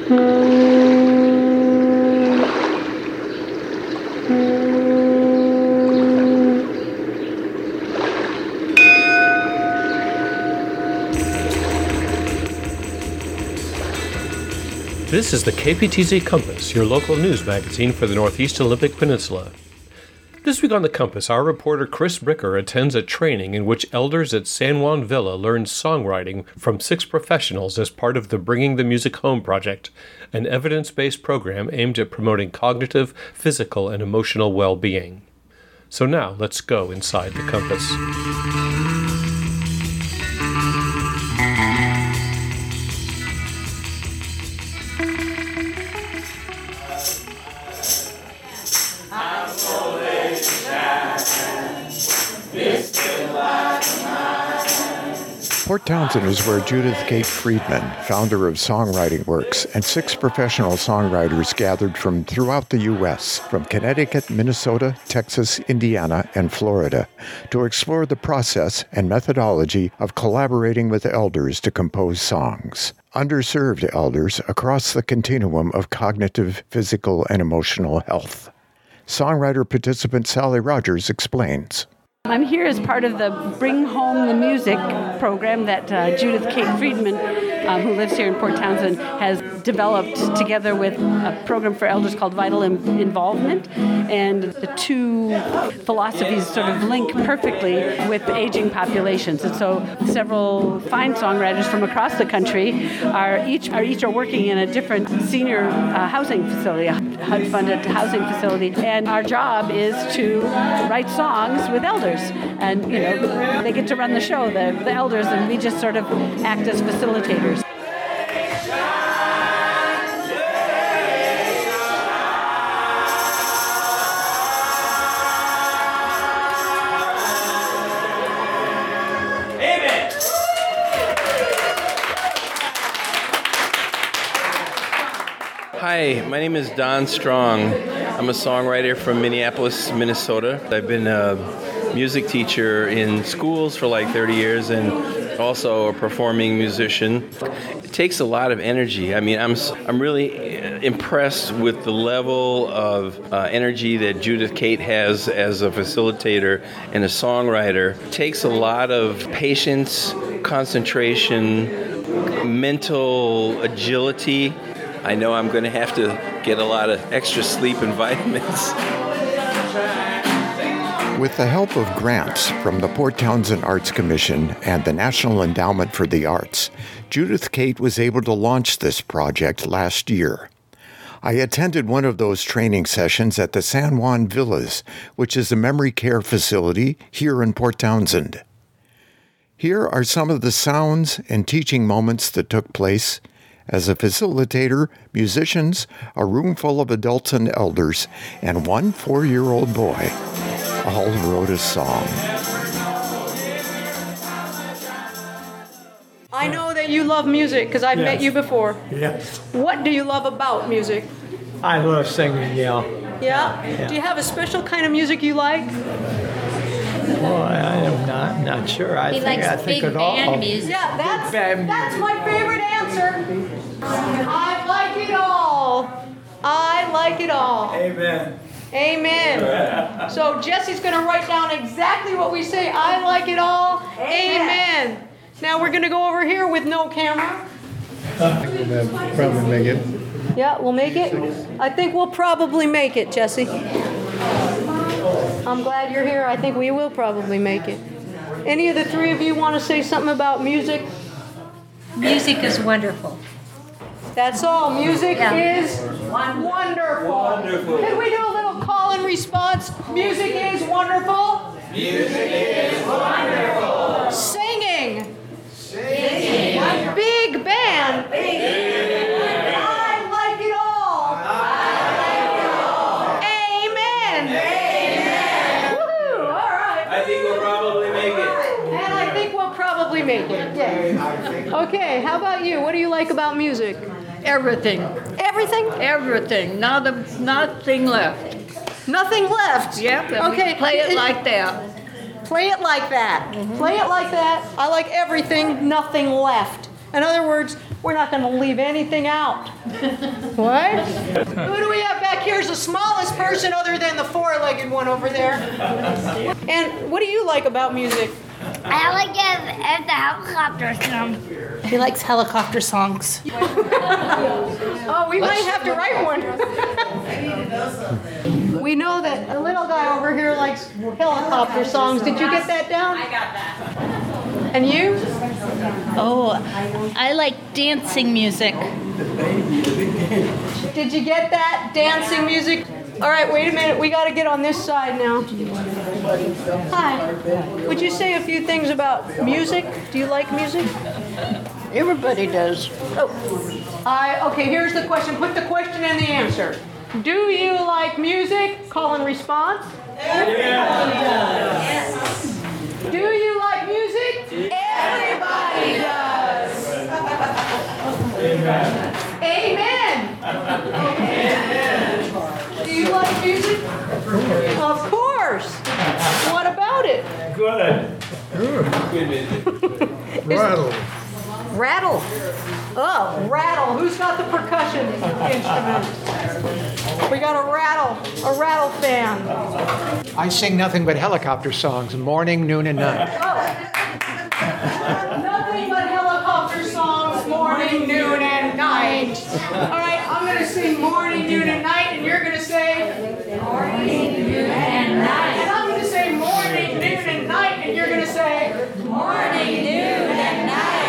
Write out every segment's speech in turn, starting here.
This is the KPTZ Compass, your local news magazine for the Northeast Olympic Peninsula. This week on the Compass, our reporter Chris Bricker attends a training in which elders at San Juan Villa learn songwriting from 6 professionals as part of the Bringing the Music Home project, an evidence-based program aimed at promoting cognitive, physical, and emotional well-being. So now, let's go inside the Compass. Port Townsend is where Judith Kate Friedman, founder of Songwriting Works, and 6 professional songwriters gathered from throughout the U.S., from Connecticut, Minnesota, Texas, Indiana, and Florida, to explore the process and methodology of collaborating with elders to compose songs. Underserved elders across the continuum of cognitive, physical, and emotional health. Songwriter participant Sally Rogers explains. I'm here as part of the Bring Home the Music program that Judith Kate Friedman, who lives here in Port Townsend, has developed together with a program for elders called Vital Involvement. And the 2 philosophies sort of link perfectly with aging populations. And so several fine songwriters from across the country are each working in a different senior housing facility, a HUD-funded housing facility. And our job is to write songs with elders. And, they get to run the show, the elders, and we just sort of act as facilitators. Amen. Hi, my name is Don Strong. I'm a songwriter from Minneapolis, Minnesota. I've been a music teacher in schools for like 30 years and also a performing musician. It takes a lot of energy. I mean, I'm really impressed with the level of energy that Judith Kate has as a facilitator and a songwriter. It takes a lot of patience, concentration, mental agility. I know I'm going to have to get a lot of extra sleep and vitamins. With the help of grants from the Port Townsend Arts Commission and the National Endowment for the Arts, Judith Kate was able to launch this project last year. I attended one of those training sessions at the San Juan Villas, which is a memory care facility here in Port Townsend. Here are some of the sounds and teaching moments that took place. As a facilitator, musicians, a room full of adults and elders, and 1 4-year-old boy all wrote a song. I know that you love music because I've met you before. Yes. What do you love about music? I love singing, yeah. Yeah? Do you have a special kind of music you like? Well, I'm not sure. I think it all. Music. Yeah, that's my favorite answer. I like it all. I like it all. Amen. Amen. So Jesse's going to write down exactly what we say. I like it all. Amen. Now we're going to go over here with no camera. I think we'll probably make it. Yeah, we'll make it? I think we'll probably make it, Jesse. I'm glad you're here. I think we will probably make it. Any of the 3 of you want to say something about music? Music is wonderful. That's all. Music is wonderful. Can we do a little call and response? Music is wonderful. Music is wonderful. Singing. Big band. I like it all. Amen. Woohoo! All right. I think we'll probably make it. And I think we'll probably make it. Yes. Okay. How about you? What do you like about music? Everything. Everything? Everything. Nothing left. Nothing left? Yep. Okay. Play it like that. Play it like that. Mm-hmm. Play it like that. I like everything, nothing left. In other words, We're not going to leave anything out. What? Who do we have back here is the smallest person other than the four-legged one over there? And what do you like about music? I like it at the helicopter song. He likes helicopter songs. Oh, we might have to write one. We know that a little guy over here likes helicopter songs. Did you get that down? I got that. And you? Oh, I like dancing music. Did you get that? Dancing music? All right, wait a minute. We got to get on this side now. Hi. Would you say a few things about music? Do you like music? Everybody does. Oh. Okay, here's the question. Put the question and the answer. Do you like music? Call and response. Yes. Do you like music? Everybody does. Amen. Amen. Do you like music? Of course. What about it? Good. Rattle. Rattle. Oh, rattle. Who's got the percussion instrument? We got a rattle fan. I sing nothing but helicopter songs, morning, noon, and night. Nothing but helicopter songs, morning, noon, and night. All right, I'm going to sing morning, noon, and night, and you're going to say morning, noon, and night. And I'm going to say morning, noon, and night, and you're going to say morning, noon, and night.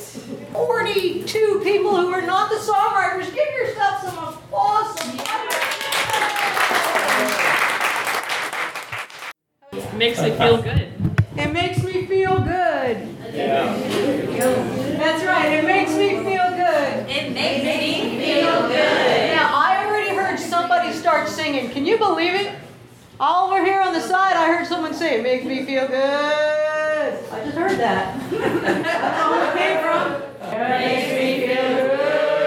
42 people who are not the songwriters. Give yourself some applause. Makes me feel good. It makes me feel good. Yeah. That's right. It makes me feel good. It makes me feel good. Now, I already heard somebody start singing. Can you believe it? All over here on the side, I heard someone say, "It makes me feel good." I just heard that. That's where it came from. It makes me feel good.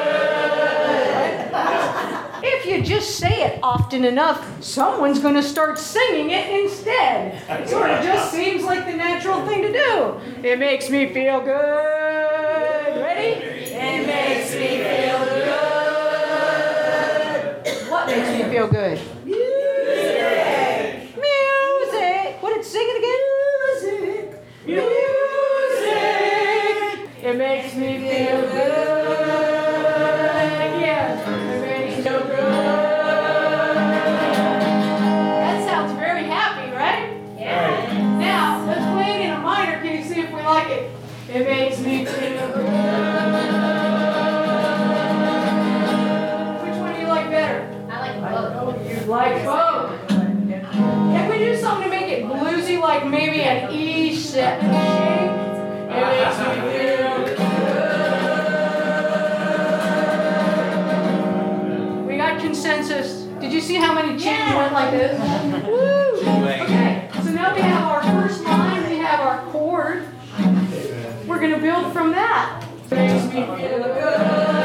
If you just say it often enough, someone's going to start singing it instead. It sort of just seems like the natural thing to do. It makes me feel good. Ready? It makes me feel good. What makes me feel good? Music. Music. What did sing it again? Music. Music. It makes me feel good. Yeah. It makes me feel good. That sounds very happy, right? Yeah. Now, let's play it in a minor key, see if we like it. It makes me feel good. Which one do you like better? I like both. You like both. Can we do something to make it bluesy, like maybe an E7 shape? It makes me feel good. We got consensus. Did you see how many chains went like this? Woo! Okay, so now we have our first line, we have our chord. We're going to build from that. It makes me feel good.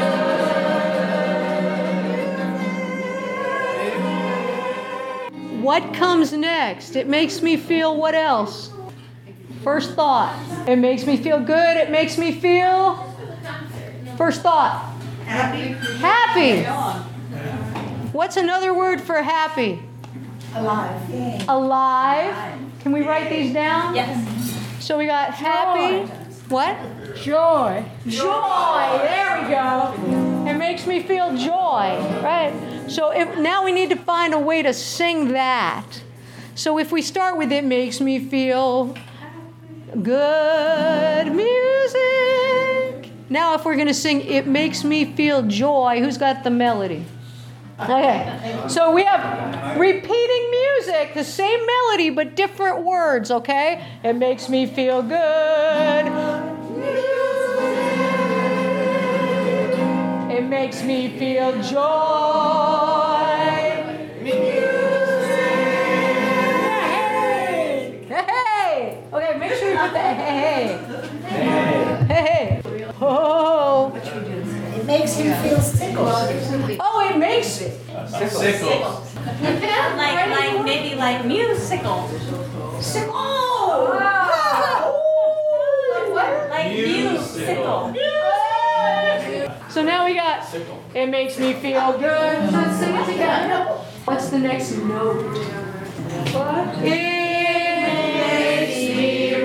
What comes next? It makes me feel what else? First thought. It makes me feel good. It makes me feel... First thought. Happy. Happy. What's another word for happy? Alive. Alive. Can we write these down? Yes. So we got happy. What? Joy. Joy. There we go. It makes me feel joy. Right. So now we need to find a way to sing that. So if we start with it makes me feel good music. Now if we're going to sing it makes me feel joy, who's got the melody? Okay. So we have repeating music, the same melody but different words, okay? It makes me feel good. It makes me feel joy. Hey! Okay, make sure you put the hey. Hey. Oh. It makes him feel sickle. Oh, it makes Sickles. Like maybe like musical. sick. Oh! Wow. Like musical. It makes me feel good. Let's sing it together. What's the next note? What? It makes me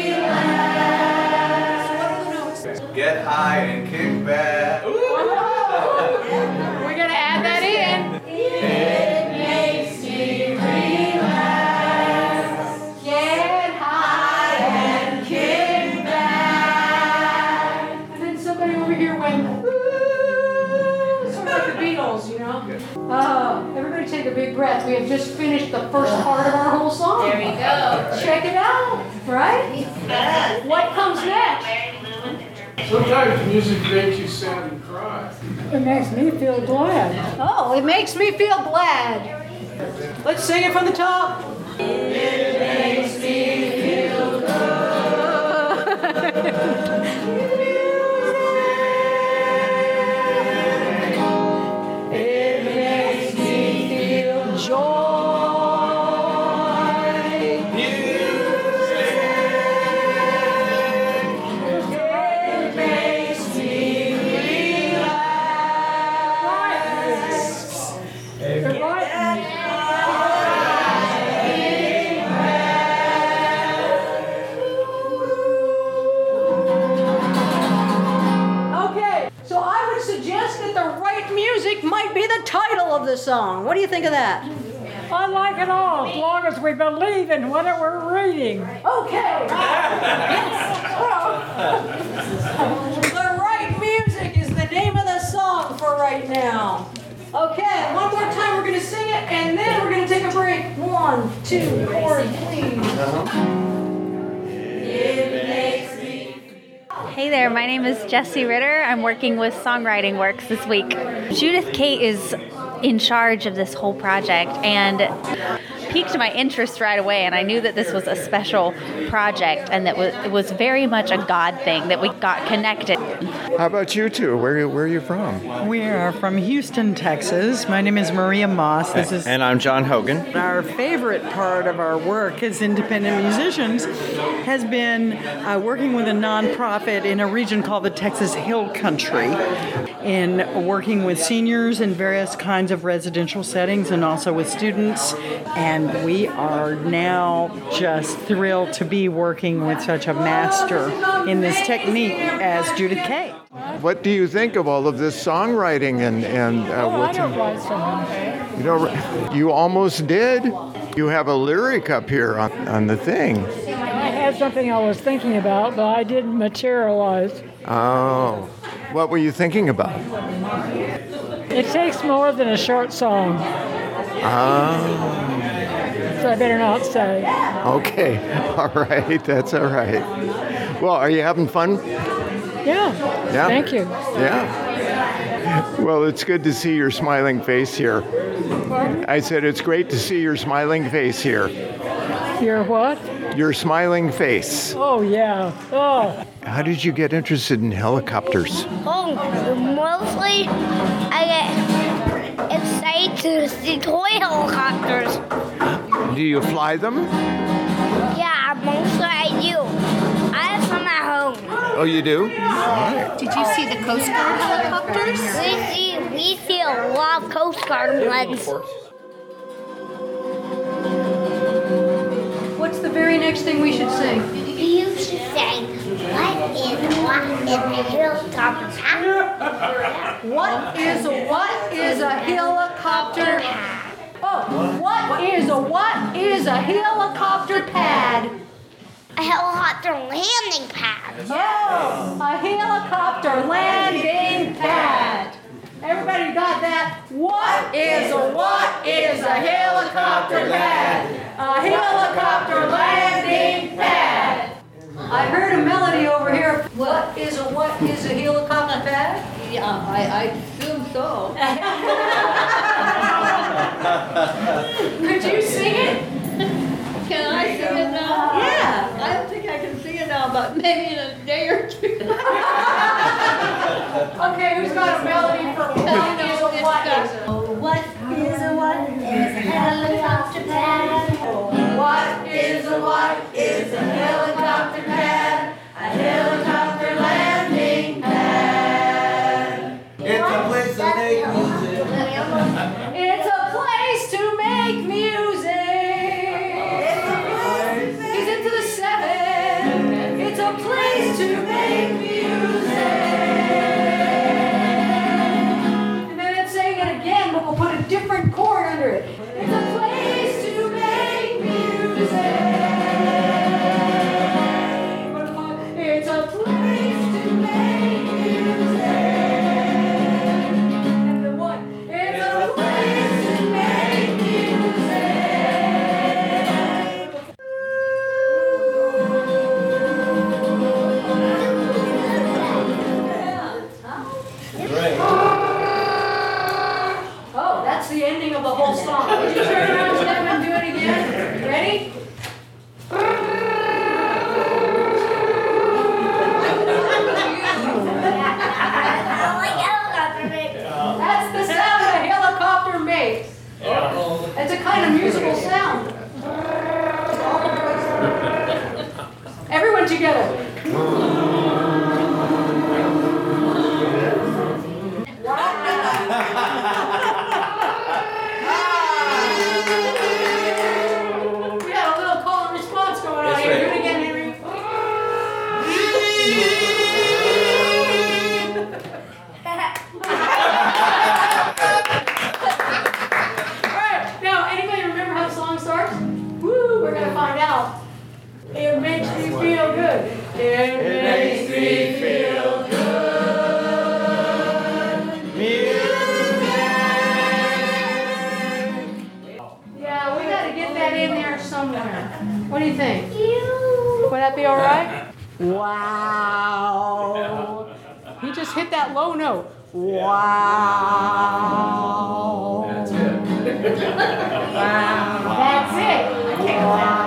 relax. Get high and kick back. We're gonna add that in. It makes me relax. Get high and kick back. And then somebody over here went, ooh, sort of like the Beatles, you know? Everybody take a big breath. We have just finished the first part of our whole song. There you go. Check it out, right? What comes next? Sometimes music makes you sad and cry. It makes me feel glad. Oh, it makes me feel glad. Let's sing it from the top. It makes me feel good. It makes me feel joy. It makes me Okay, so I would suggest that the right music might be the title of the song. What do you think of that? I like it all, as long as we believe in what we're reading. Okay. The right music is the name of the song for right now. Okay, one more time we're going to sing it, and then we're going to take a break. 1, 2, 4, please. It makes me. Hey there, my name is Jessie Ritter. I'm working with Songwriting Works this week. Judith Kate is in charge of this whole project and piqued my interest right away, and I knew that this was a special project and that it was very much a God thing, that we got connected. How about you two? Where are you from? We are from Houston, Texas. My name is Maria Moss. And I'm John Hogan. Our favorite part of our work as independent musicians has been working with a nonprofit in a region called the Texas Hill Country, in working with seniors in various kinds of residential settings and also with students. And we are now just thrilled to be working with such a master in this technique as Judith Kate. What do you think of all of this songwriting and I don't write songs. you almost did? You have a lyric up here on the thing. I had something I was thinking about, but I didn't materialize. Oh, what were you thinking about? It takes more than a short song, so I better not say. Okay, all right, that's all right. Well, are you having fun? Yeah. Thank you. Yeah. Well, it's good to see your smiling face here. I said it's great to see your smiling face here. Your what? Your smiling face. Oh, yeah. Oh. How did you get interested in helicopters? Oh, mostly I get excited to see toy helicopters. Do you fly them? Yeah, mostly I do. I have some at home. Oh, you do? Did you see the Coast Guard helicopters? We see a lot of Coast Guard ones. What's the very next thing we should sing? You should say, what is a helicopter pad? What is a helicopter? Oh, what is a helicopter pad? A helicopter landing pad. Oh, a helicopter landing pad. Everybody got that? What is a helicopter pad? A helicopter landing pad. I heard a melody over here. What is a helicopter pad? Yeah, I assume so. Could you sing it? Can I sing it now? Yeah. I don't think I can sing it now, but maybe in a day or two. Okay, who's got a melody for what is a helicopter pad? What is a helicopter pad? A helicopter landing pad. It's a Wow. He just hit that low note. Wow. That's it. Wow. That's it. Wow.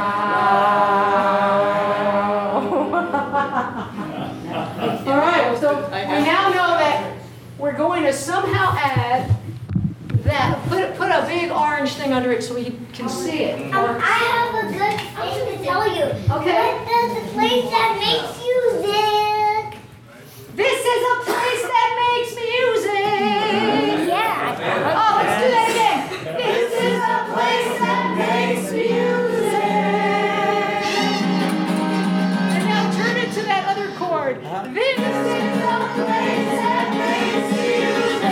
All right, so we now know that we're going to somehow add that, put a big orange thing under it so we can see it. I have a good thing to tell you. Okay. What is the place that makes music? This is a place that makes music. Yeah. Oh, let's do that again. This is a place that makes music. And now turn it to that other chord. This is a place that makes music.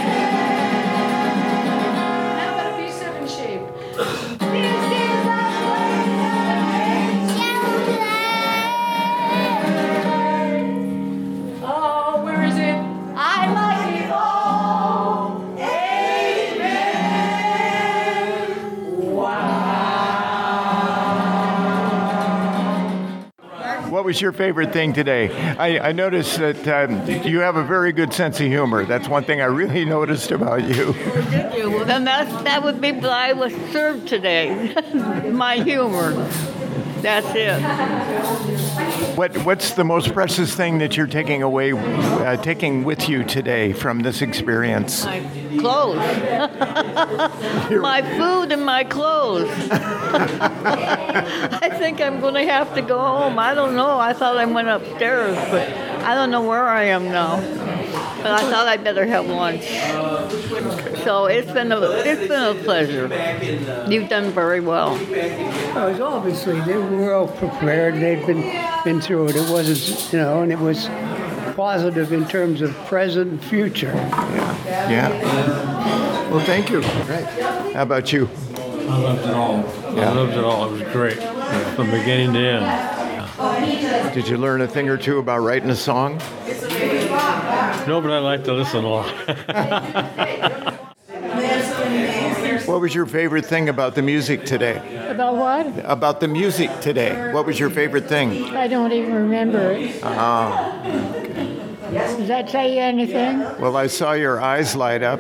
Now about a B7 shape. This is a place that makes music. Oh, where is it? I like it all. Amen. Wow. What was your favorite thing today? I noticed that you have a very good sense of humor. That's one thing I really noticed about you. Did you? Well, then that would be what I was served today. My humor. That's it. What's the most precious thing that you're taking with you today from this experience? My clothes. My food and my clothes. I think I'm going to have to go home. I don't know. I thought I went upstairs, but I don't know where I am now. But I thought I'd better have lunch. So it's been a pleasure. You've done very well. Well, obviously they were all prepared. They'd been through it. It wasn't, and it was positive in terms of present and future. Yeah. Well, thank you. Right. How about you? I loved it all. Yeah. I loved it all. It was great from beginning to end. Did you learn a thing or two about writing a song? No, but I like to listen a lot. What was your favorite thing about the music today? About what? About the music today. What was your favorite thing? I don't even remember it. Does that tell you anything? Well, I saw your eyes light up.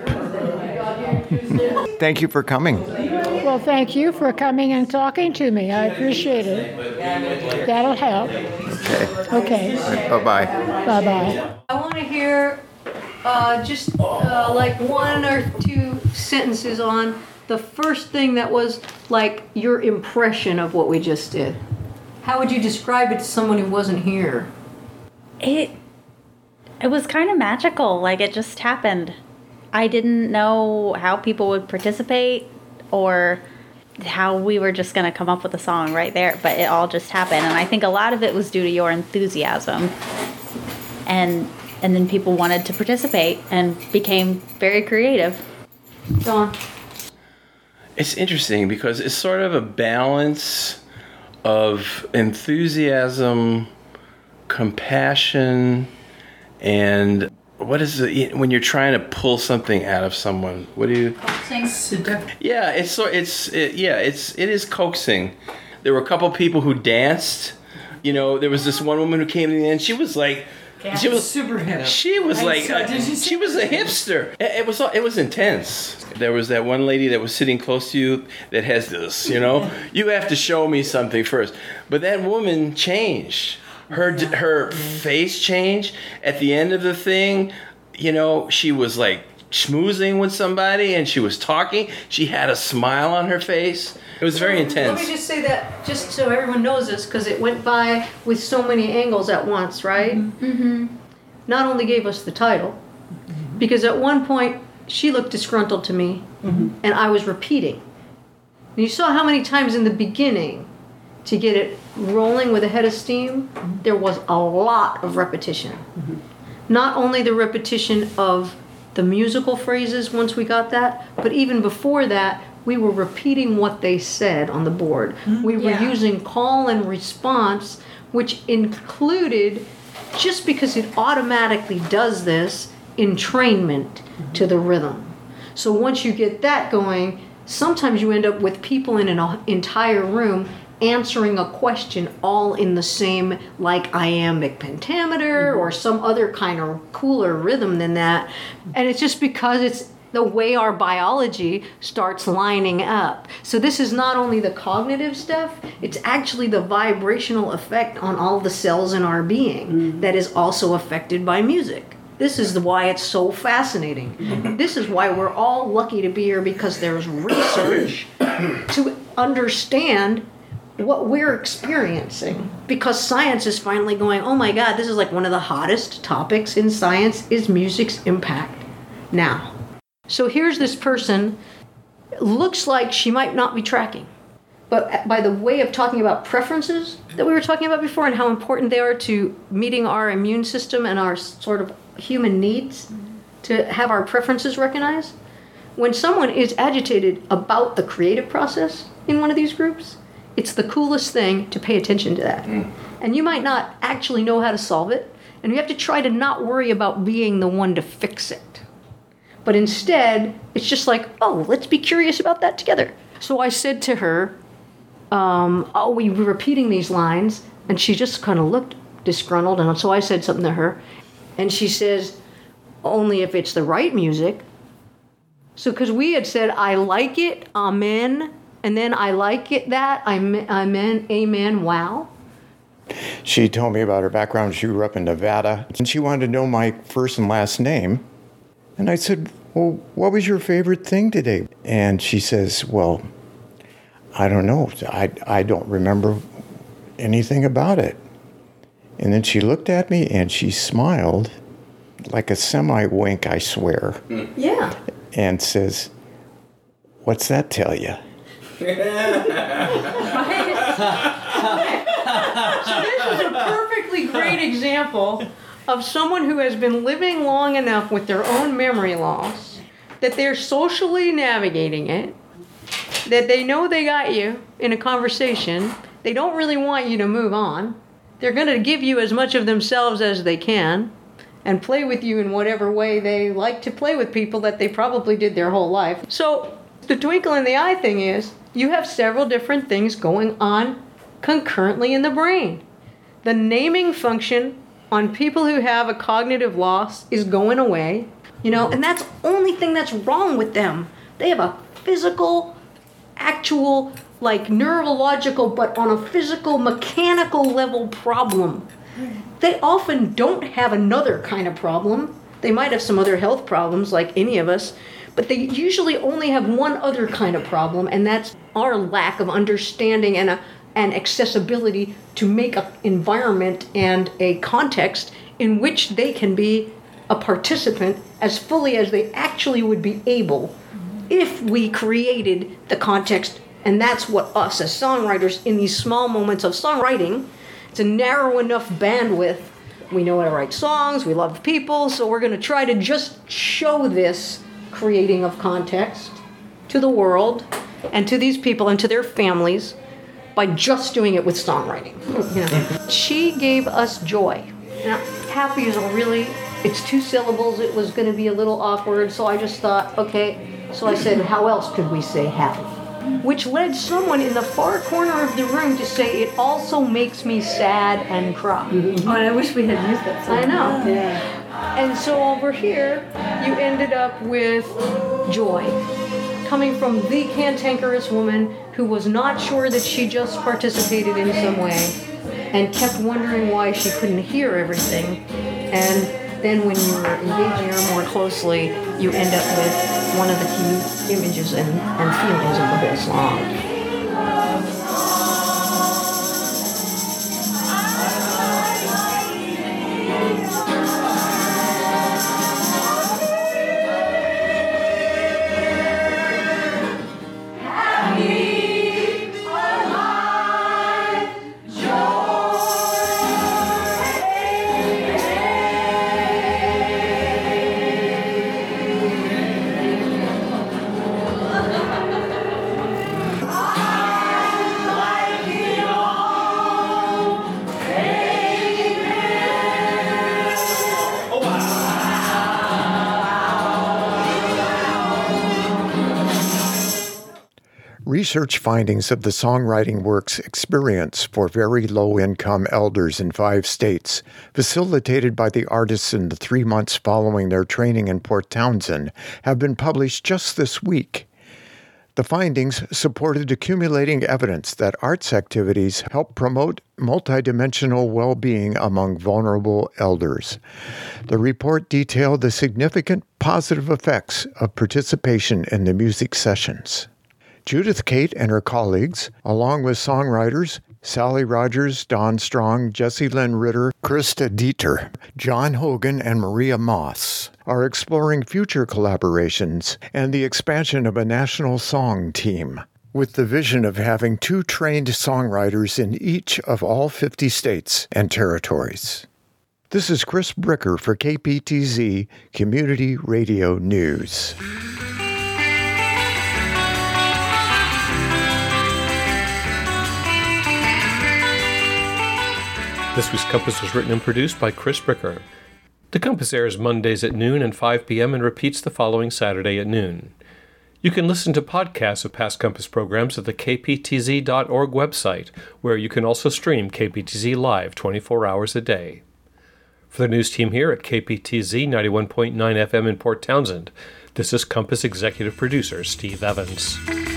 Thank you for coming. Well, thank you for coming and talking to me. I appreciate it. That'll help. Okay. Right, bye-bye. Bye-bye. I want to hear just like one or two sentences on the first thing that was like your impression of what we just did. How would you describe it to someone who wasn't here? It was kind of magical. Like, it just happened. I didn't know how people would participate or how we were just going to come up with a song right there, but it all just happened. And I think a lot of it was due to your enthusiasm. And then people wanted to participate and became very creative. John? It's interesting because it's sort of a balance of enthusiasm, compassion, and what is it when you're trying to pull something out of someone? What do you? Coaxing. Yeah, it is coaxing. There were a couple people who danced. There was this one woman who came in and she was like. She was super hip. She was she was a hipster. It was intense. There was that one lady that was sitting close to you that has this, You have to show me something first. But that woman changed. Her face changed. At the end of the thing, she was like schmoozing with somebody and she was talking. She had a smile on her face. It was very intense. Let me just say that, just so everyone knows this, because it went by with so many angles at once, right? Mm-hmm. Not only gave us the title, because at one point she looked disgruntled to me, and I was repeating. And you saw how many times in the beginning, to get it rolling with a head of steam, there was a lot of repetition. Not only the repetition of the musical phrases once we got that, but even before that, we were repeating what they said on the board. We were using call and response, which included, just because it automatically does this, entrainment to the rhythm. So once you get that going, sometimes you end up with people in an entire room answering a question all in the same, like, iambic pentameter or some other kind of cooler rhythm than that. And it's just because it's the way our biology starts lining up. So this is not only the cognitive stuff, it's actually the vibrational effect on all the cells in our being that is also affected by music. This is why it's so fascinating. This is why we're all lucky to be here, because there's research to understand what we're experiencing. Because science is finally going, oh my God, this is like one of the hottest topics in science, is music's impact now. So here's this person, looks like she might not be tracking. But by the way of talking about preferences that we were talking about before and how important they are to meeting our immune system and our sort of human needs to have our preferences recognized, when someone is agitated about the creative process in one of these groups, it's the coolest thing to pay attention to that. And you might not actually know how to solve it, and you have to try to not worry about being the one to fix it. But instead, it's just like, oh, let's be curious about that together. So I said to her, we were repeating these lines, and she just kind of looked disgruntled, and so I said something to her, and she says, only if it's the right music. So because we had said, I like it, amen, and then I like it, that, amen, wow. She told me about her background. She grew up in Nevada, and she wanted to know my first and last name. And I said, well, what was your favorite thing today? And she says, well, I don't know. I don't remember anything about it. And then she looked at me and she smiled, like a semi-wink, I swear. Yeah. And says, what's that tell you? So this is a perfectly great example of someone who has been living long enough with their own memory loss, that they're socially navigating it, that they know they got you in a conversation, they don't really want you to move on, they're going to give you as much of themselves as they can, and play with you in whatever way they like to play with people that they probably did their whole life. So the twinkle in the eye thing is, you have several different things going on concurrently in the brain. The naming function on people who have a cognitive loss is going away, and that's the only thing that's wrong with them. They have a physical, actual, like neurological, but on a physical, mechanical level problem. They often don't have another kind of problem. They might have some other health problems like any of us, but they usually only have one other kind of problem, and that's our lack of understanding and accessibility to make an environment and a context in which they can be a participant as fully as they actually would be able if we created the context. And that's what us as songwriters, in these small moments of songwriting, it's a narrow enough bandwidth. We know how to write songs, we love people, so we're going to try to just show this creating of context to the world and to these people and to their families by just doing it with songwriting. She gave us joy. Now, happy is it's 2 syllables. It was going to be a little awkward, so I just thought, okay. So I said, how else could we say happy? Which led someone in the far corner of the room to say, it also makes me sad and cry. Oh, and I wish we had used that song. I know. Yeah. And so over here, you ended up with joy, coming from the cantankerous woman who was not sure that she just participated in some way and kept wondering why she couldn't hear everything. And then when you were engaging her more closely, you end up with one of the key images and feelings of the whole song. research findings of the Songwriting Works experience for very low-income elders in 5 states, facilitated by the artists in the 3 months following their training in Port Townsend, have been published just this week. The findings supported accumulating evidence that arts activities help promote multidimensional well-being among vulnerable elders. The report detailed the significant positive effects of participation in the music sessions. Judith Kate and her colleagues, along with songwriters Sally Rogers, Don Strong, Jessie Lynn Ritter, Krista Dieter, John Hogan, and Maria Moss, are exploring future collaborations and the expansion of a national song team, with the vision of having 2 trained songwriters in each of all 50 states and territories. This is Chris Bricker for KPTZ Community Radio News. This week's Compass was written and produced by Chris Bricker. The Compass airs Mondays at noon and 5 p.m. and repeats the following Saturday at noon. You can listen to podcasts of past Compass programs at the kptz.org website, where you can also stream KPTZ live 24 hours a day. For the news team here at KPTZ 91.9 FM in Port Townsend, this is Compass Executive Producer Steve Evans.